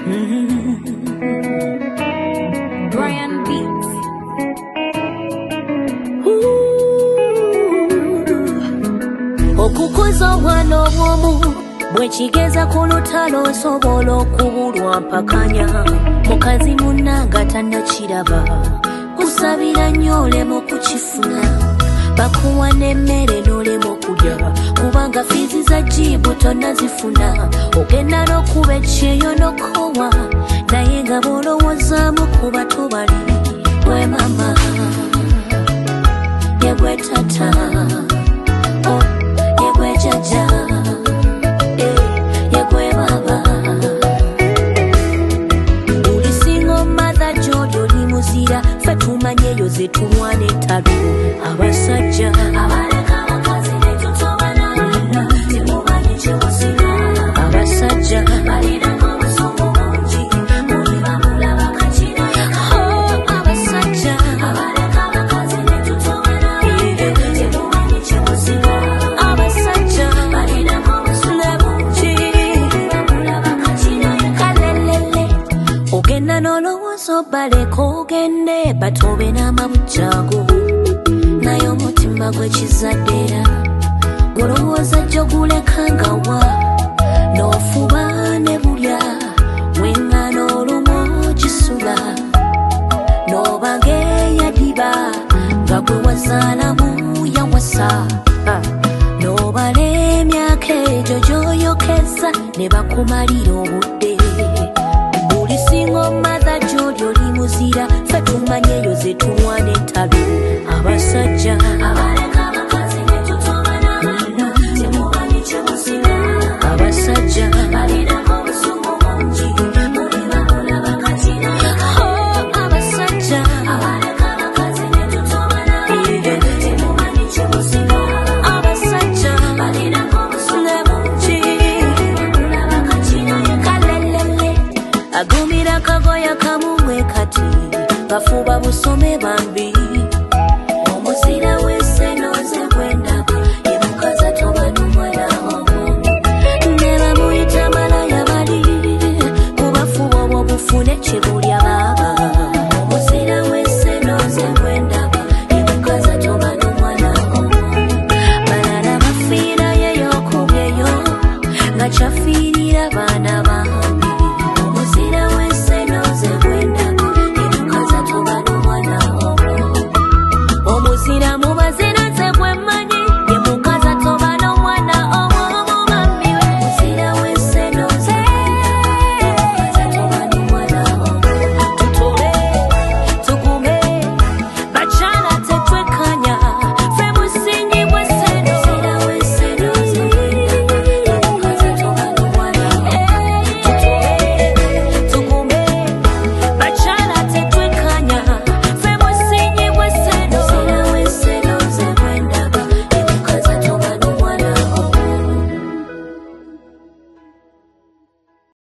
Brian Beats. Okukoza obwana obwomu bwekigeza ku lutalo osobola okubulwa mpakanya mukazi munnanga tannakiraba kusabira nnyo olema okukifuna bakuwa n'emmere n'olema okulya kubanga fiizi za jibu tonnazifuna ogenda n'okuba ekyeyo n'okowa naye nga bw'olowoozaamu ku bato bali gwe mama ye gwe tata ye gwe jjajja ye gwe baba buli single mother gy'oli oli muzira ffe tumanye eyo ze tulwana ettalo abasajja abaleka abakazi ne tutobanana temumanyi kye musiga abasajja balirako obusungu bungi muli bamulaba kakirayo abasajja abaleka abakazi ne tutobanana temumanyi kye musiga abasajja balirako obusungu bungi muli bamulaba kakirayo kalelele ogenda n'olowooza obaleka ogende batobe n'amabujjaago naye omutima gw'ekizaddera golowooza jjo gulekanga wa n'ofuba ne bulya wengana olumu gisula n'oba ng'eyadiba nga gwe wazaalamu yawasa n'obala emyaka egyo gy'oyokeza ne bakumalira obudde buli single mother gy'oli oli muzira ffe tumanye eyo ze tulwana entalo abasajja abaleka abakazi ne tutobanana temumanyi kye musiga abasajja balirako obusungu bungi muli bamulaba kakirayo abasajja abaleka abakazi ne tutobanana temumanyi kye musiga abasajja balirako obusungu bungi muli bamulaba kakirayo kalelele agumira kagoya kamumwe kati bafuba busome bambi